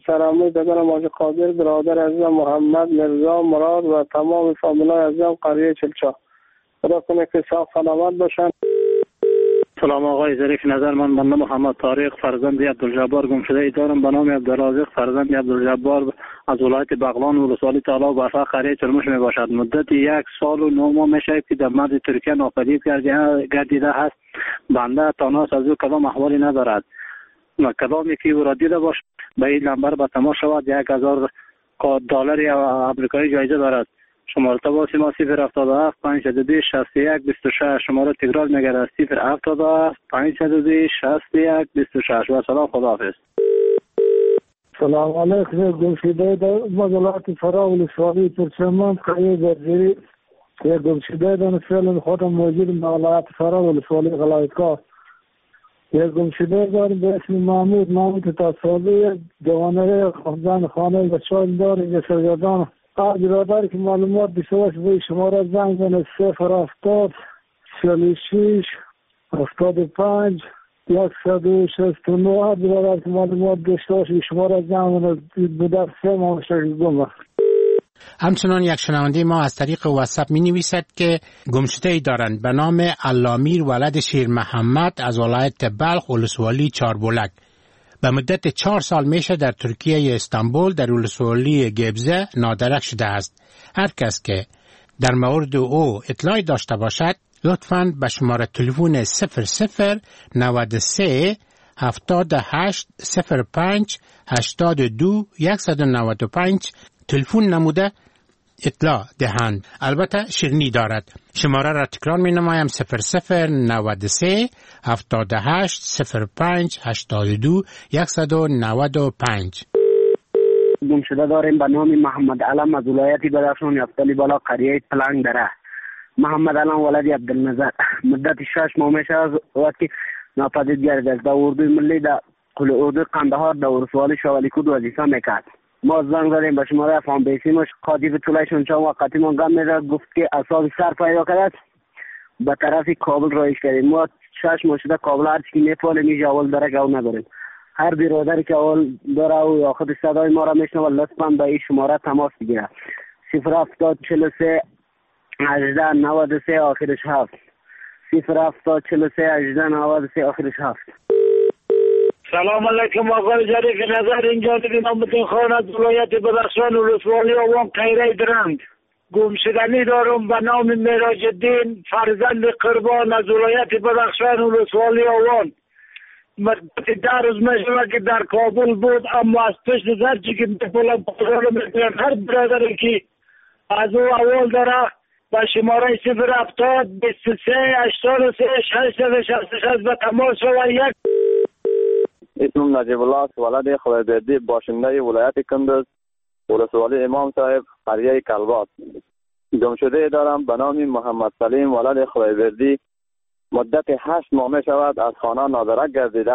سرمایه دادن ماجد قادر برادر عزیزم محمد مرزا مراد و تمام فامیلای عزیزم قریه چلچا. خدا کنه که صاف سلامت باشن. سلام آقای ظریف، نظر من بنده محمد طارق فرزند عبدالجبار گم شده ای دارم به نام عبدالرازق فرزند عبدالجبار از ولایت بغلان ولسوالی طلا و برفا قریه چرموش می باشد. مدت 1 سال و 9 ماه میشه که در مرز ترکیه ناپدید گردیده است. بنده تاناس از او کدام احوالی ندارد و کدامی که او را دیده باشد به این نمبر به تماس شود. 1000 دلار آمریکایی جایزه دارد. شماره تماس ما 077 502 61 26. شماره تکرار میگردد 077 502 61 26. و سلام، خداحافظ. سلام علیکم. گم شده در ولایت فرا ولسوالی ترکمن قریه برزیری. گم شده در فعلا خودم موجود در ولایت فرا ولسوالی غلایتکار. گم شده داریم به اسم محمود تصاوی جوانه خانزان خانه بچه‌ها داریم به سرگردان. برادر که معلومات بیشترش به شماره زنگ زنه 070 46 75 169. برادر که معلومات بیشترش به شماره زنگ زنه بدر 3 ماه شکل گمه. همچنان یک شنونده ما از طریق واتساپ می نویسد که گمشده ای دارند به نام علامیر ولد شیر محمد از ولایت بلخ ولسوالی چاربولک. به مدت 4 سال میشه در ترکیه استانبول در ولسوالی گبزه نادرک شده است. هر کس که در مورد او اطلاعی داشته باشد لطفاً به شماره تلفن 00 93 78 05 82 195 تلفن نموده اطلاع دهند. البته شیرینی دارد. شماره را تکرار می نمایم 00 93 78 05 82 195. گم شده داریم به نام محمد علم از ولایت بدخشان یفتلی بالا قریه پلنگ دره. محمد علم ولد عبدالنظر مدت 6 ماه میشه از وقتی ناپدید گردیده است. در اردوی ملی در اردوی قندهار در ولسوالی شوالیکود وظیفه میکرد. ما زنگ زدیم به شماره افغان بیسیمش قاطی طولشون چند وقتی ما گم میداد گفت که اصاب سر پیدا کرد به طرف کابل رایش کردیم. ما 6 ماه شده کابل هرچی که میپاله میشه اول داره که اول نداریم. هر برادری که اول داره و آخر صدای ما را میشنه و لطفا به این شماره تماس بگیره 070 43 18 93 آخرش 7 070 43 18 93 آخرش 7. سلام علیکم آقای ظریف، نظر اینجا دیدیم امتین خان از ولایت بدخشان ولسوالی آوان قیره درنگ. گم شدنی دارم به نام معراج الدین فرزند قربان از ولایت بدخشان ولسوالی آوان. مدت 10 روز میشه که در کابل بود اما از پشت زرچی که میپولم بازار میکنم. هر برادری که از او اول داره با شماره 070 23 83 666 به تماس شود. یک اسمم نجیب الله ولد خلیبردی باشنده ولایت کندز ولسوالی امام صاحب قریه کلبات. گم شده دارم به نام محمد سلیم ولد خلیبردی مدت 8 ماه می شود از خانه نادرک گردیده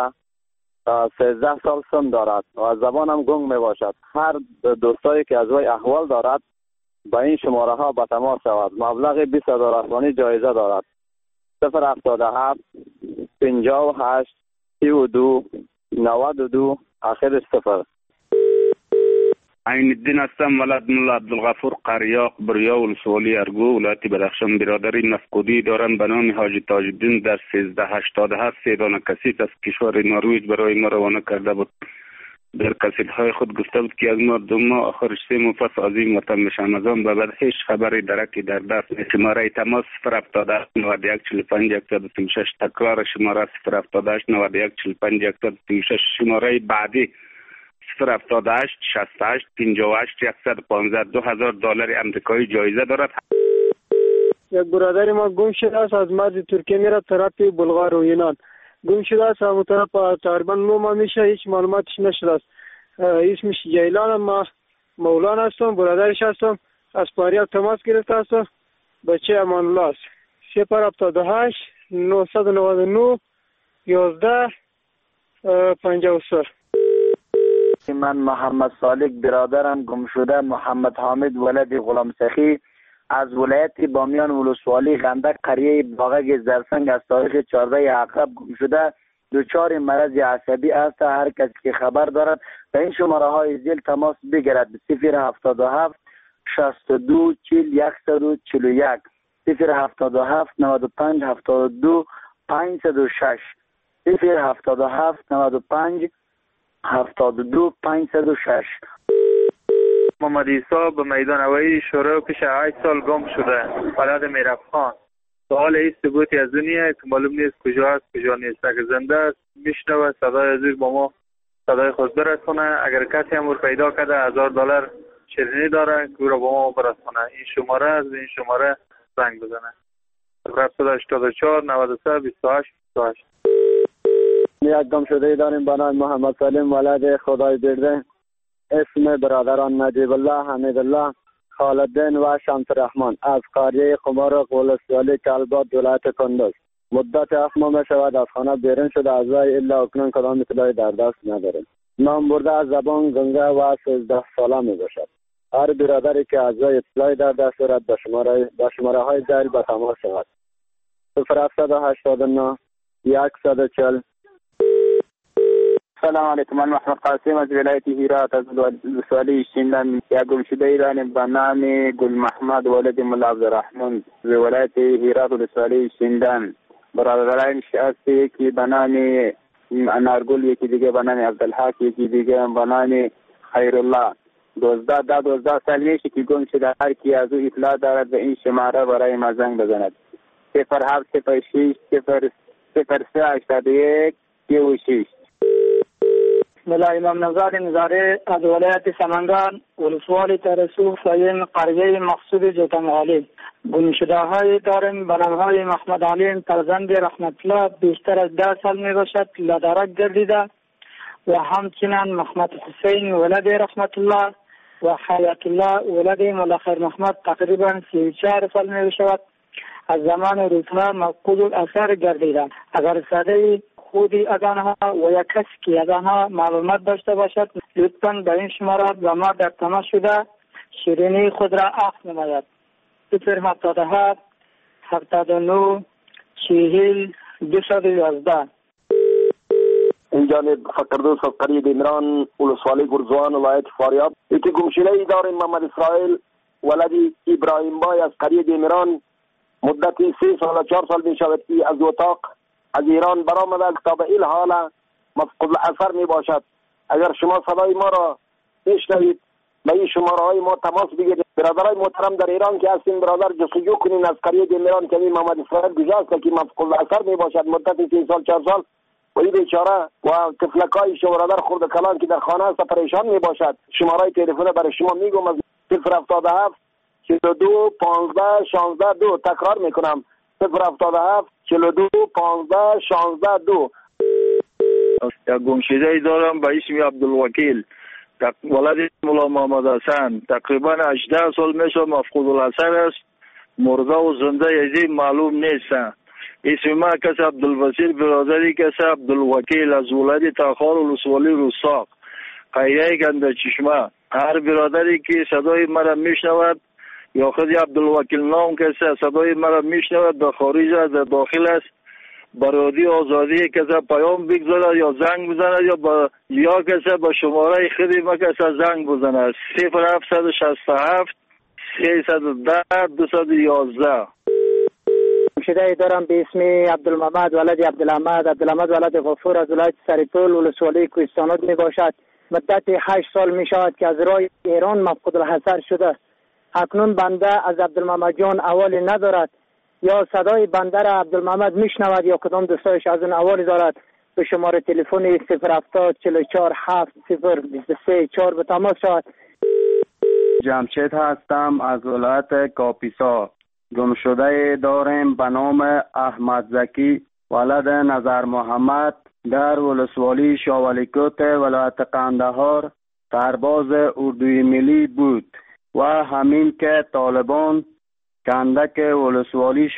13 سال سن دارد و از زبانم گنگ می باشد. هر دوستایی که از وی احوال دارد به این شماره ها به تماس شود. مبلغ 20,000 افغانی جایزه دارد. 077 58 32 92 آخرش 0. عین الدین هستم ولد ملا عبدالغفور قریاق بریا ولسوالی ارگو ولایت بدخشان. برادری نفقودی دارند به نام حاجی تاج الدین در 1387 3 دانه کسیت از کشور نروژ برای ما روانه کرده بود. در کسیت‌های خود گفته بود که از مردم ما آخرش 3 ماه پس عظیم وطن بشن. از آن به بعد هیچ خبری درکی در دست نیست. شماره تماس 078 91 45 136 تکرار شماره 078 91 45 136. شماره بعدی 078 68 58 115 2000 دلار آمریکایی جایزه دارد. یک برادری ما گم شده است از مرز ترکیه میره طرف بلغار و یونان. گم شده است همون طرف تقریبا 9 ماه میشه هیچ معلوماتش نشده است. اسمش جیلان. ما مولانا هستم، برادرش هستم. از پاریاب تماس گرفته هستم. بچه امان الله است. 078 999 11 53. من محمد صالح برادرم گم شده محمد حامد ولد غلام سخی از ولایت بامیان ولسوالی غندک قریه باغک زرسنگ از تاریخ 14 عقرب گم شده دچار مرض عصبی است. هر کسی که خبر دارد به این شماره های زیر تماس بگیرد: 077 62 40 141 077 95 72 506 077 95 72 506. محمد عیسی به میدان هوایی شوره پیش 8 سال گم شده. ولد میرفخان. سوال این ثبوتی از دنیا که معلوم نیست کجا است کجا نیست. اگر زنده است میشنوه صدای از با ما صدای خود برسونه. اگر کسی هم پیدا کرده $1000 شیرینی داره که رو با ما برسونه. این شماره از این شماره زنگ بزنه. 784 93 28 28. یک گم شده داریم به نام محمد سلیم ولد خدای برده. اسم برادران نجیب الله، حمید الله، خالدین و شمس رحمان از قریه قمار قولسیالی کلبات ولایت کندز. مدت 7 ماه شود از خانه بیرون شده. از وی الا اکنون کدام اطلاعی در دست نداریم. نام برده از زبان گنگه و 13 ساله می باشد. هر برادری که از وی اطلاعی در دست دارد به شماره های زیر به تماس شود. 0789 140. سلام علیکم. من محمد قاسم از ولایت هرات از ولسوالی شیندن. یک گمشده ایران به نام گل محمد ولد ملا عبدالرحمن از ولایت هرات ولسوالی شیندن. برادران شخصی که به نام انارگل، یکی دیگه به نام عبدالحق، یکی دیگه به نام خیرالله. 12 سال میشه که گم شده. هر کی از او اطلاع دارد به این شماره برای ما زنگ بزند. 0706 0381 36. بسم الله. امام نژاد نظاری از ولایت سمنگان ولسوالی ترسو سایم قریه مقصود جوتنغالی. گمشده های داریم به نام های محمد علیم فرزند رحمت الله، بیشتر از 10 سال می باشد، لدرک گردیده. و همچنین محمد حسین ولد رحمت الله و حیات الله ولد مولا خیر محمد تقریبا 34 سال می باشد. از زمان روزها مفقود الاثر گردیده. اگر صدای خودی از آنها و یک کسی که از آنها معلومات داشته باشد لطفاً به این شماره با ما در تماس شده شیرینی خود را اخذ نماید. 077 79 40 211. این جانب فقردوس از قریه دیمران ولسوالی گرزوان ولایت فاریاب. یکی گمشده ای داریم محمد اسرائیل ولد ابراهیم بای از قریه دیمران. مدتی 3 سال 4 سال می شود که از اتاق از ایران برآمده تا به این حال مفقود الاثر می باشد. اگر شما صدای ما را بشنوید به این شماره های ما تماس بگیرید. برادرای محترم در ایران که هستین برادر جستجو کنین از قریه دیمران که محمد اسرائیل کجاست که مفقود الاثر می باشد. مدت 3 سال 4 سال و این بیچاره و طفلکای شما برادر خرد کلان که در خانه است پریشان می باشد. شماره تلفن برای شما میگم از 077 42 15 16 2. تکرار میکنم 077 42 15 16 2. یک گمشده ای دارم به اسم عبدالوکیل ولد مولا محمد حسن. تقریبا 18 سال میشه مفقود الاثر است. مرده و زنده یزی معلوم نیست. اسم ما کس عبدالوسیل، برادری کس عبدالوکیل از ولد تاخار ولسوالی روساق قریه گنده چشمه. هر برادری که صدای مرا میشنود یا خود عبدالوکیل نام کسی صدای مرا میشنود در خارج از داخل است برادی آزادی کسی پیام بگذارد یا زنگ بزند یا کسی به شماره خودی ما کسی زنگ بزند. 0767 310 211. گمشده دارم به اسم عبدالمحمد ولد عبدالحمد ولد غفور از ولایت سریپول ولسوالی کوهستانات می باشد. مدت 8 سال می شود که از راه ایران مفقود الحضر شده. اکنون بنده از عبدالمحمد جان اوالی ندارد. یا صدای بنده را عبدالمحمد میشنود یا کدام دوستایش از اون اوالی دارد. به شماره تلفن 070 44 7 023 4 به تماس شود. جمشید هستم از ولایت کاپیسا. گمشده داریم به نام احمد زکی ولد نظر محمد در ولسوالی شاولیکوت ولایت قندهار سرباز اردوی ملی بود و همین که طالبان کندک ولسوالی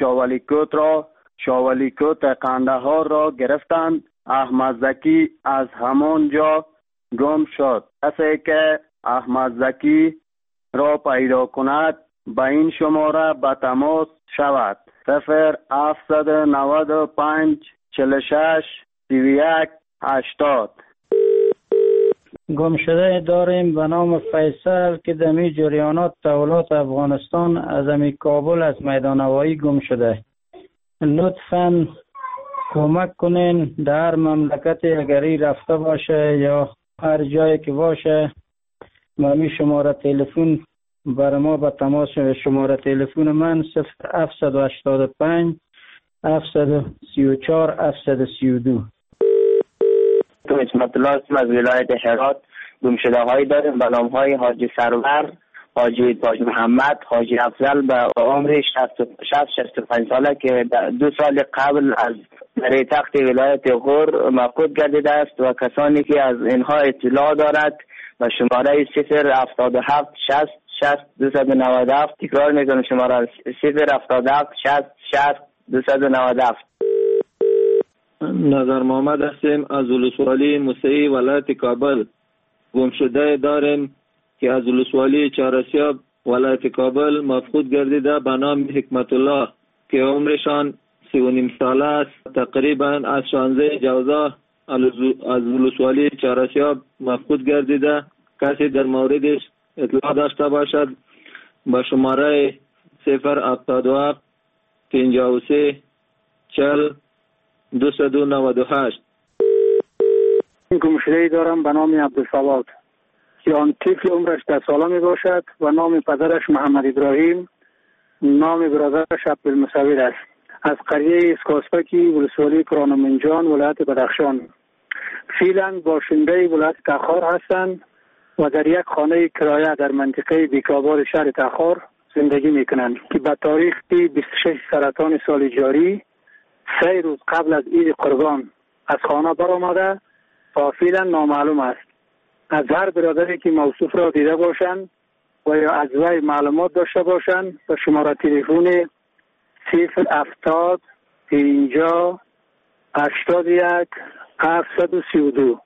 شاولیکوت قندهار را گرفتند احمد زکی از همان جا گم شد. کسی که احمد زکی را پیدا کند به این شماره به تماس شود. 0795 46 3180. گمشده داریم به نام فیصل که دمی جریانات تحولات افغانستان از امی کابل از میدان هوایی گم شده. لطفاً کمک کنین در مملکت اگری رفته باشه یا هر جایی که باشه ممی شماره تلفن بر ما به تماس شماره تلفن من 0785 734 732. تو اسمت الله از ولایت هرات گمشده هایی داریم به نام های حاجی سرور، حاجی تاج محمد، حاجی افضل به عمر 65 ساله که 2 سال قبل از در تخت ولایت غور مفقود گردیده است و کسانی که از اینها اطلاع دارد و شماره 077 60 60 297 تکرار میکنم شماره 077 60 60 297. نظر محمد هستیم از ولسوالی موسعی ولایت کابل. گمشده داریم که از ولسوالی چهارسیاب ولایت کابل مفقود گردیده به نام حکمت الله که عمرشان 39 ساله است. تقریبا از 16 جوزا از ولسوالی چهارسیاب مفقود گردیده. کسی در موردش اطلاع داشته باشد با شماره 077 53 40 298. گمشده‌ای دارم به نام عبدالصواد که آن طفل عمرش 10 ساله می باشد و نام پدرش محمد ابراهیم، نام برادرش عبدالمصور است. از قریه اسکاسپکی ولسوالی کرانمنجان ولایت بدخشان. فعلا باشنده ولایت تخار هستند و در یک خانه کرایه در منطقه بیکاباد شهر تخار زندگی میکنند که به تاریخ 26 سرطان سال جاری 3 روز قبل از عید قربان از خانه برآمده و فعلا نامعلوم است. از هر برادری که موصوف را دیده باشند و یا از وی معلومات داشته باشند به شماره تلفن 070 50 81 732.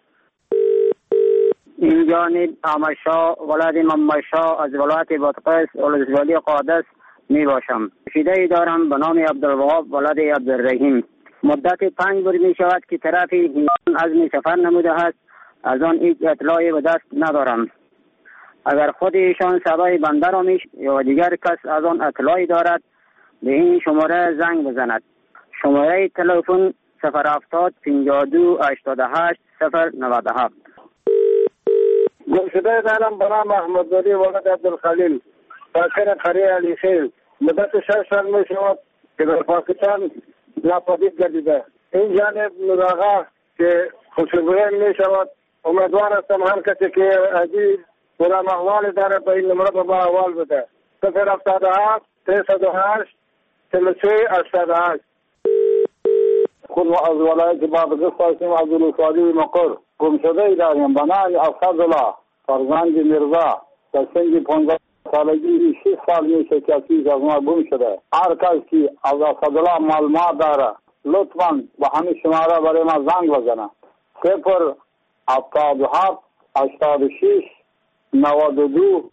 این جانب آمشا ولد ممشا از ولایت بادغیس ولسوالی قادس می باشم. گمشده‌ای دارم به نام عبدالوهاب ولد عبدالرحیم. مدت 5 روز می شود که طرف ایران عزم سفر نموده است. از آن هیچ اطلاعی به دست ندارم. اگر خود ایشان صدای بنده را یا دیگر کس از آن اطلاعی دارد به این شماره زنگ بزند. شماره تلفن 070 52 88 097. گمشده دارم به نام احمد ولی ولد عبدالخلیل ساکن قریه علیخیل. مدت 6 سال می شود که در پاکستان ناپدید گردیده. این جانب مراغه که خوشبویی می شود. امیدوار هستم هر کسی که عزیز برام احوال داره به این نمره به ما احوال بده. 077 308 33 88. خود از ولایت بادغیس هستیم از ولسوالی مقر. گمشده داریم به نام اسدالله فرزند میرزا در سن 15 سالگی 6 سال میشه که از ما گم شده. هر کس که از اسدالله معلومات داره لطفاً به همین شماره برای ما زنگ بزنه. 077 86 92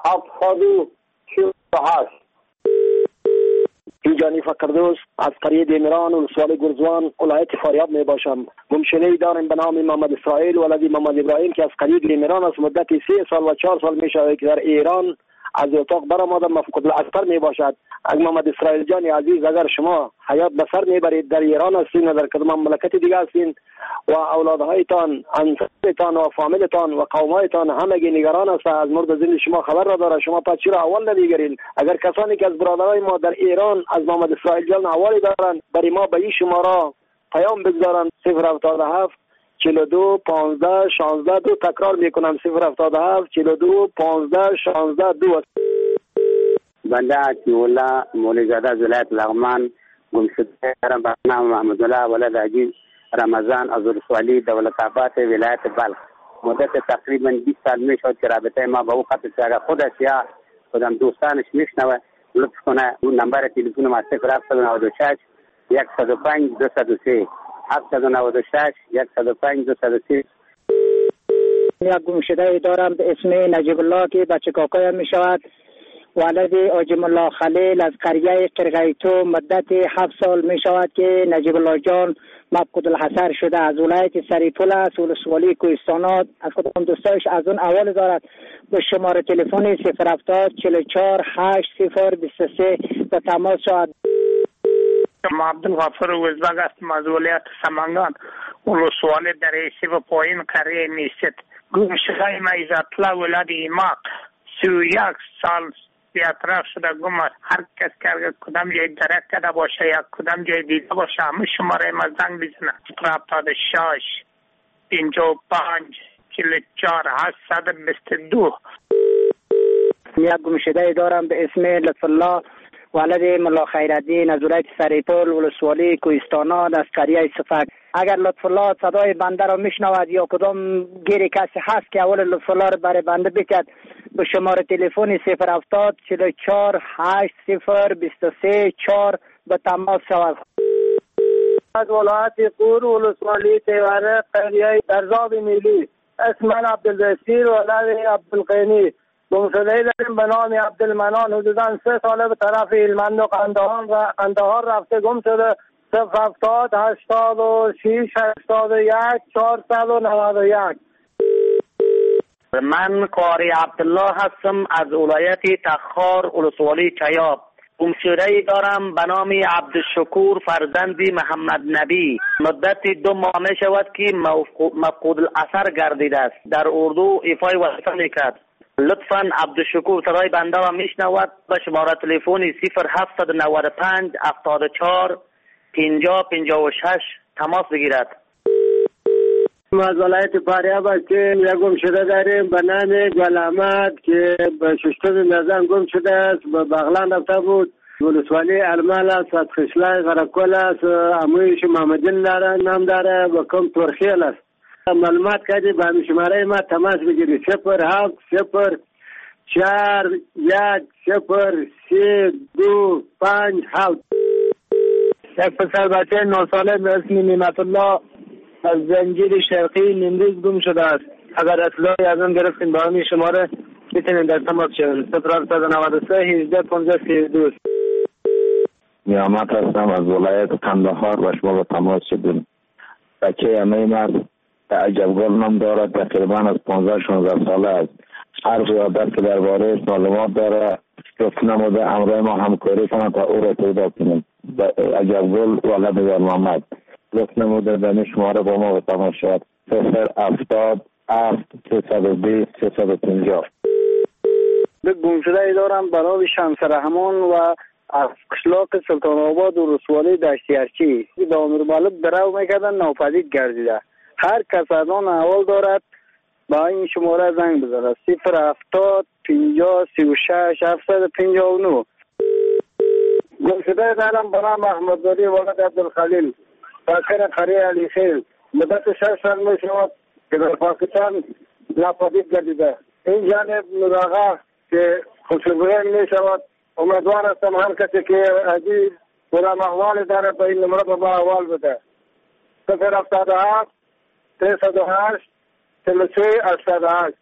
748. اینجانی فقردوس از قریه دیمران ولسوالی گرزوان ولایت فاریاب می باشم. گمشده‌ای داریم به نام محمد اسرائیل ولد محمد ابراهیم که از قریه دیمران از مدت 3 سال و 4 سال می شود که در ایران از اتاق برآمده مفقود الاسر می باشد. از محمد اسرائیل جان عزیز اگر شما حیات به سر میبرید در ایران هستین و در کدام مملکت دیگه هستین و اولادهایتان انسانتان و فامیلتان و قومایتان همگی نگران است از مورد زندگی شما خبر نداره، شما پس چرا اول نمیگیرین؟ اگر کسانی که از برادرای ما در ایران از محمد اسرائیل جان اوالی دارن برای ما به این شماره پیام بگذارن 077 42 15 16 2. تکرار میکنم 077 42 15 16 2. بنده عطی‌الله مولی‌زاده از ولایت لغمان گمشده دارم به نام محمد الله ولد عجیب رمضان از ولسوالی دولت آباد ولایت بلخ. مدت تقریبا 20 سال می شد که رابطه ما با او قطع شده. خودش یا خودم دوستانش میشنوه لطف کنه اون نمبر تلفن ما 0796 105 203 796 105 203. یک گمشده دارم به اسم نجیب الله که بچه کاکایم می شود ولد آجم الله خلیل از قریه قرقیتو. مدت 7 سال می شود که نجیب الله جان مفقود الحصر شده از ولایت سریپول است ولسوالی کوهستانات. از کدام دوستایش از اون اول دارد به شماره تلفن 070 44 80 23 به تماس شود. ما عبدالغفور وزبگ هستم از ولایت سمنگان ولسوالی در ایسی و پایین قریه میست. گم شده ما ایزاتلا ولاد ایماق 31 سال بیاطراف شده گم است. هر کس که کدام جای درک کرده باشه یا کدام جای دیده باشه همه شماره ما زنگ بزنه. 76 55 44 822. یک گم شده دارم به اسم لطف الله ولد ملا خیرالدین از ولایت سریپول ولسوالی کوهستانات از قریه صفک. اگر لطف الله صدای بنده را میشنود یا کدام گیری کسی هست که اول لطف الله را برای بنده بکرد به شماره تلفن 070 44 80 23 4 به تماس شود. از ولایت قور ولسوالی تیوره قریه درزاب میلی اسم من عبدالبصیر ولد عبدالقینی. گمشده داریم به نام عبدالمنان حدوداً 3 ساله به طرف هلمند و قندهار رفته گم شده. 070 86 81 491. من قاری عبدالله هستم از ولایت تخار ولسوالی چیاب. گمشده دارم به نام عبدالشکور فرزندی محمد نبی. مدت 2 ماه می شود که مفقود الاثر گردیده است. در اردو ایفای وظیفه میکرد. لطفاً عبدالشکور صدای بنده را میشنود به شماره تلفن 0795 74 50 56 تماس بگیرد. ما از ولایت فاریاب هستیم. یک گمشده داریم به نام گل احمد که به ششتم نظام گم شده است. به بغلان رفته بود. ولسوالی ارمال است. از خشلای غرقل است. امویش محمدین داره نام داره و کم ترخیل است. معلومات کردی به همین شماره ما تماس بگیری 07 04 1 0 3 2 5 7. یک پسر بچه 9 ساله به اسم نعمت الله از زنجیر شرقی نیمروز گم شده است. اگر اطلاعی از اون گرفتین با همین شماره میتونین در تماس شوید. 0793 18 15 32. نیامت هستم از ولایت قندهار و شما به تماس شدیم. بچه همه مرد عجبگل نام دارد. تقریبا از 15-16 ساله است. حرف یادت که درباره معلومات داره لطف نموده امرای ما همکاری کنند تا او را پیدا کنیم. عجبگل ولد یار محمد لطف نموده در شماره با ما به تماس شد. 070 320 350. به گمشده دارم برای شمس رحمان و از قشلاق سلطان آباد و رسوالی دشتیارچی به امیر مالک درو میکردن ناپدید گردیده. هر کس از آن احوال دارد با این شماره زنگ بزنه 070 50 36 759. گمشده دارم به نام احمدزاده ولد عبدالخلیل ساکن قریه علی خیل. مدت 6 سال می شود که در پاکستان ناپدید گردیده. این جانب نوراغا که خوشبویان می شود. امیدوار هستم هر کسی که عزیز کدام احوال داره به این نمره با احوال بده. 077 308 33 88.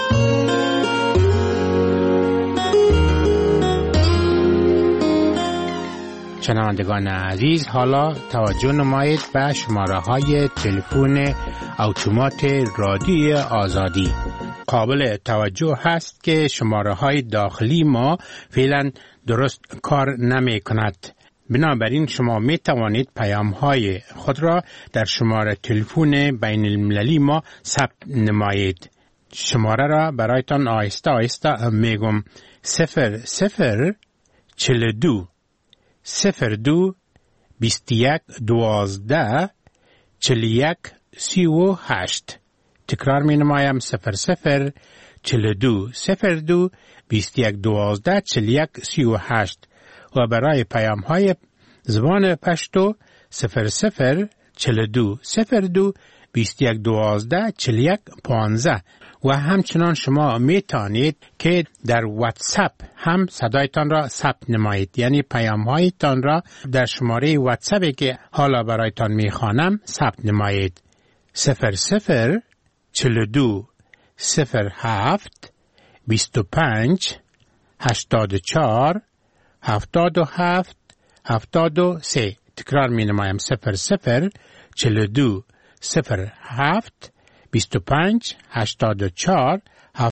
شنوندگان عزیز، حالا توجه نمایید به شماره های تلفن اتومات رادیوی آزادی. قابل توجه هست که شماره های داخلی ما فعلا درست کار نمی کند. بنابراین شما می توانید پیام های خود را در شماره تلفن بین المللی ما ثبت نمایید. شماره را برایتان آهسته آهسته میگم 0042 02 21 12 41 38. تکرار می نمایم 0042 02 21 12 41 38 و برای پیام های زبان پشتو 0042 02 21 12 41 15. و همچنان شما می توانید که در واتساپ هم صدایتان را ثبت نمایید، یعنی پیام هایتان را در شماره واتساپی که حالا برایتان می خوانم ثبت نمایید 0042 07 25 84 77 73. تکرار می نمایم 0042 42 07 25 84